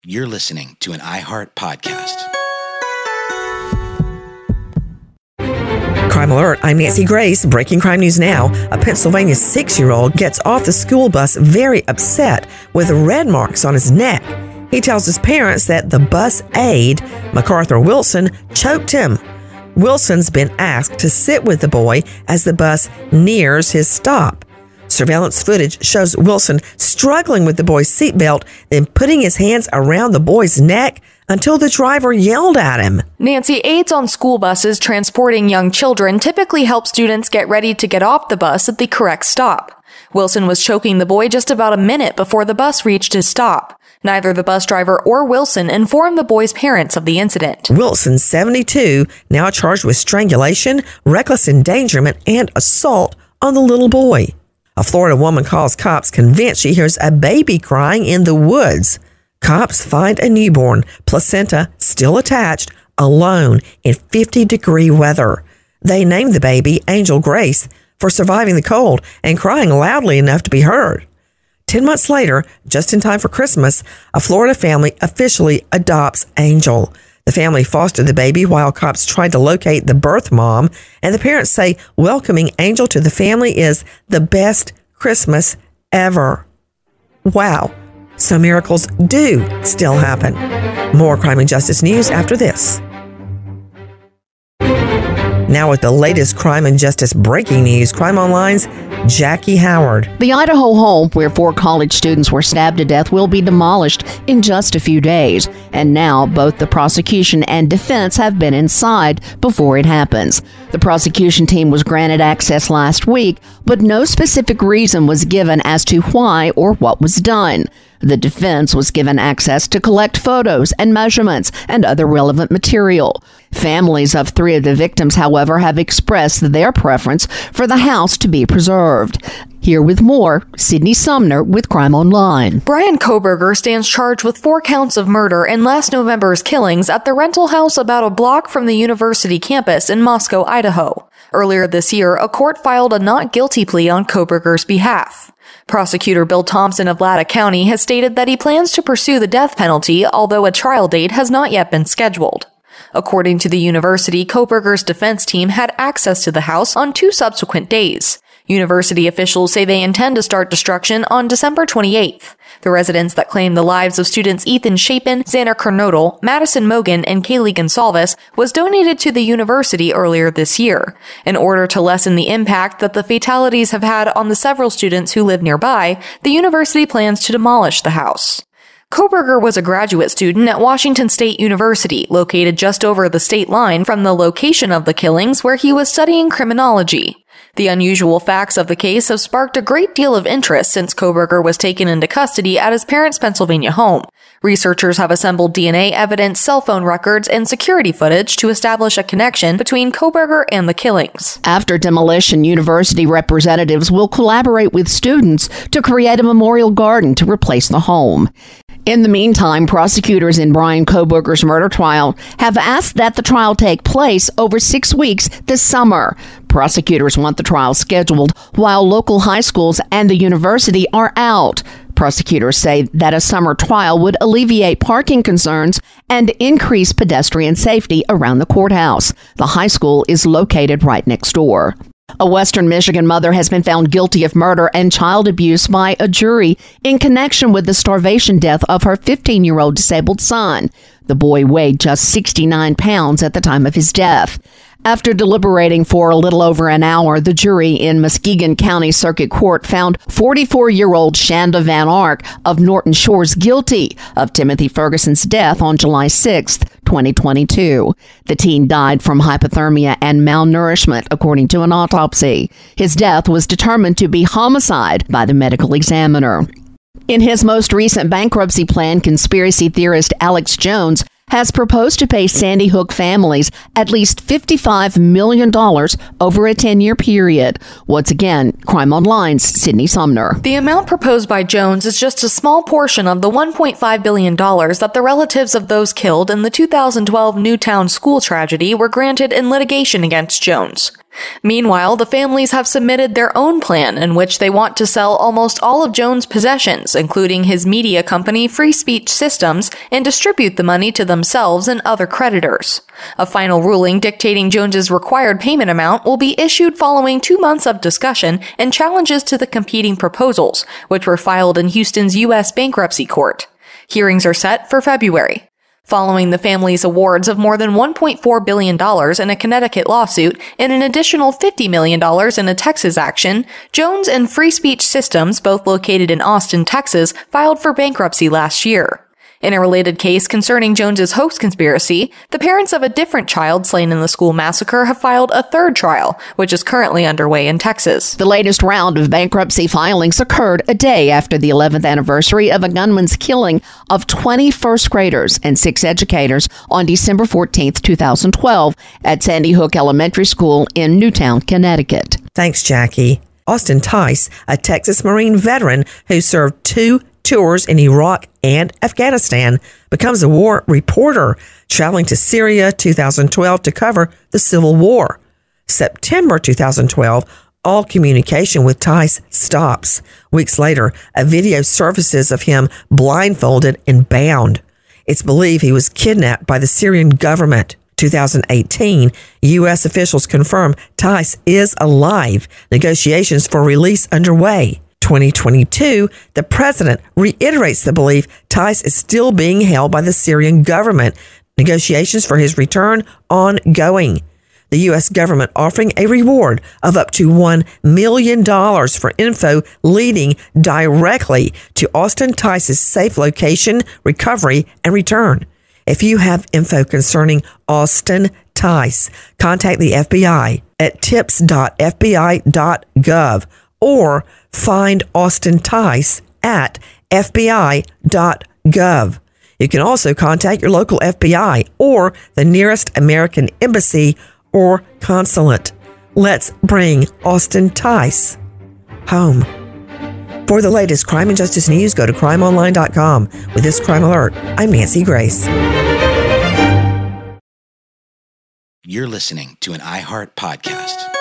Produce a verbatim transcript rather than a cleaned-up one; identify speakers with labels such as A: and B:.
A: You're listening to an iHeart podcast.
B: Crime Alert, I'm Nancy Grace. Breaking crime news now. A Pennsylvania six-year-old gets off the school bus very upset with red marks on his neck. He tells his parents that the bus aide, MacArthur Wilson, choked him. Wilson's been asked to sit with the boy as the bus nears his stop. Surveillance footage shows Wilson struggling with the boy's seatbelt, then putting his hands around the boy's neck until the driver yelled at him.
C: Nancy, aides on school buses transporting young children typically help students get ready to get off the bus at the correct stop. Wilson was choking the boy just about a minute before the bus reached his stop. Neither the bus driver or Wilson informed the boy's parents of the incident.
B: Wilson, seventy-two, now charged with strangulation, reckless endangerment, and assault on the little boy. A Florida woman calls cops convinced she hears a baby crying in the woods. Cops find a newborn, placenta still attached, alone in fifty-degree weather. They named the baby Angel Grace for surviving the cold and crying loudly enough to be heard. Ten months later, just in time for Christmas, a Florida family officially adopts Angel. The family fostered the baby while cops tried to locate the birth mom, and the parents say welcoming Angel to the family is the best Christmas ever. Wow, so miracles do still happen. More crime and justice news after this. Now with the latest crime and justice breaking news, Crime Online's Jackie Howard.
D: The Idaho home where four college students were stabbed to death will be demolished in just a few days. And now both the prosecution and defense have been inside before it happens. The prosecution team was granted access last week, but no specific reason was given as to why or what was done. The defense was given access to collect photos and measurements and other relevant material. Families of three of the victims, however, have expressed their preference for the house to be preserved. Here with more, Sydney Sumner with Crime Online.
C: Brian Kohberger stands charged with four counts of murder in last November's killings at the rental house about a block from the university campus in Moscow, Idaho. Earlier this year, a court filed a not guilty plea on Kohberger's behalf. Prosecutor Bill Thompson of Latah County has stated that he plans to pursue the death penalty, although a trial date has not yet been scheduled. According to the university, Kohberger's defense team had access to the house on two subsequent days. University officials say they intend to start destruction on December twenty-eighth. The residence that claimed the lives of students Ethan Chapin, Xander Kernodle, Madison Mogan, and Kaylee Gonsalves was donated to the university earlier this year. In order to lessen the impact that the fatalities have had on the several students who live nearby, the university plans to demolish the house. Kohberger was a graduate student at Washington State University, located just over the state line from the location of the killings where he was studying criminology. The unusual facts of the case have sparked a great deal of interest since Kohberger was taken into custody at his parents' Pennsylvania home. Researchers have assembled D N A evidence, cell phone records, and security footage to establish a connection between Kohberger and the killings.
D: After demolition, university representatives will collaborate with students to create a memorial garden to replace the home. In the meantime, prosecutors in Brian Kohberger's murder trial have asked that the trial take place over six weeks this summer. Prosecutors want the trial scheduled while local high schools and the university are out. Prosecutors say that a summer trial would alleviate parking concerns and increase pedestrian safety around the courthouse. The high school is located right next door. A Western Michigan mother has been found guilty of murder and child abuse by a jury in connection with the starvation death of her fifteen-year-old disabled son. The boy weighed just sixty-nine pounds at the time of his death. After deliberating for a little over an hour, the jury in Muskegon County Circuit Court found forty-four-year-old Shanda Van Ark of Norton Shores guilty of Timothy Ferguson's death on July sixth, twenty twenty-two. The teen died from hypothermia and malnourishment, according to an autopsy. His death was determined to be homicide by the medical examiner. In his most recent bankruptcy plan, conspiracy theorist Alex Jones has proposed to pay Sandy Hook families at least fifty-five million dollars over a ten-year period. Once again, Crime Online's Sydney Sumner.
C: The amount proposed by Jones is just a small portion of the one point five billion dollars that the relatives of those killed in the two thousand twelve Newtown school tragedy were granted in litigation against Jones. Meanwhile, the families have submitted their own plan in which they want to sell almost all of Jones' possessions, including his media company Free Speech Systems, and distribute the money to themselves and other creditors. A final ruling dictating Jones's required payment amount will be issued following two months of discussion and challenges to the competing proposals, which were filed in Houston's U S Bankruptcy Court. Hearings are set for February. Following the family's awards of more than one point four billion dollars in a Connecticut lawsuit and an additional fifty million dollars in a Texas action, Jones and Free Speech Systems, both located in Austin, Texas, filed for bankruptcy last year. In a related case concerning Jones's hoax conspiracy, the parents of a different child slain in the school massacre have filed a third trial, which is currently underway in Texas.
D: The latest round of bankruptcy filings occurred a day after the eleventh anniversary of a gunman's killing of twenty first graders and six educators on December fourteenth, twenty twelve at Sandy Hook Elementary School in Newtown, Connecticut.
B: Thanks, Jackie. Austin Tice, a Texas Marine veteran who served two tours in Iraq and Afghanistan, becomes a war reporter, traveling to Syria two thousand twelve to cover the Civil War. September two thousand twelve, all communication with Tice stops. Weeks later, a video surfaces of him blindfolded and bound. It's believed he was kidnapped by the Syrian government. two thousand eighteen, U S officials confirm Tice is alive. Negotiations for release underway. twenty twenty-two, the president reiterates the belief Tice is still being held by the Syrian government. Negotiations for his return ongoing. The U S government offering a reward of up to one million dollars for info leading directly to Austin Tice's safe location, recovery, and return. If you have info concerning Austin Tice, contact the F B I at tips dot f b i dot gov or find Austin Tice at f b i dot gov. You can also contact your local F B I or the nearest American embassy or consulate. Let's bring Austin Tice home. For the latest crime and justice news, go to crime online dot com. With this crime alert, I'm Nancy Grace.
A: You're listening to an iHeart podcast.